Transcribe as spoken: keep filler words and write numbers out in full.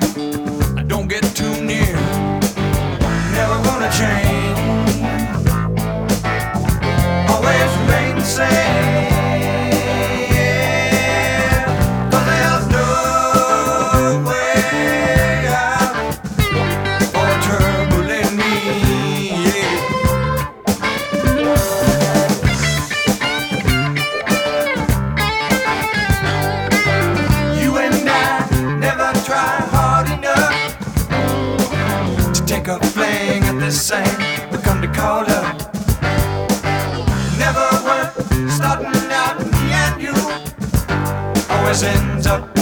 Don't get too near, never gonna change. Always remain the same. Cause there's no way out for trouble in me, yeah. You and I never try hard enough to take a fling at this same, but come to call up. Never worth starting out in the end, you always ends up